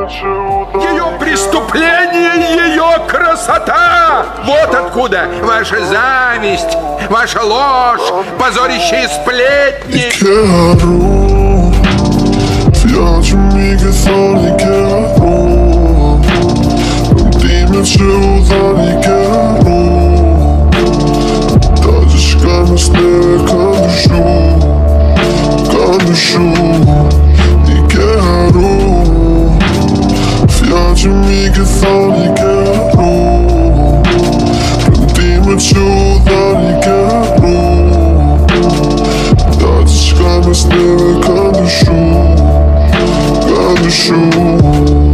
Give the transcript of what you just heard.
Ее преступление, ее красота! Вот откуда ваша зависть, ваша ложь, позорище и сплетни. Quero viaggi-mi che soli quero Dimmi ciudadi quero Dađeš kad me sneve kad dušu I quero viaggi-mi che soli quero Dimmi ciudadi quero Dađeš kad me sneve kad dušu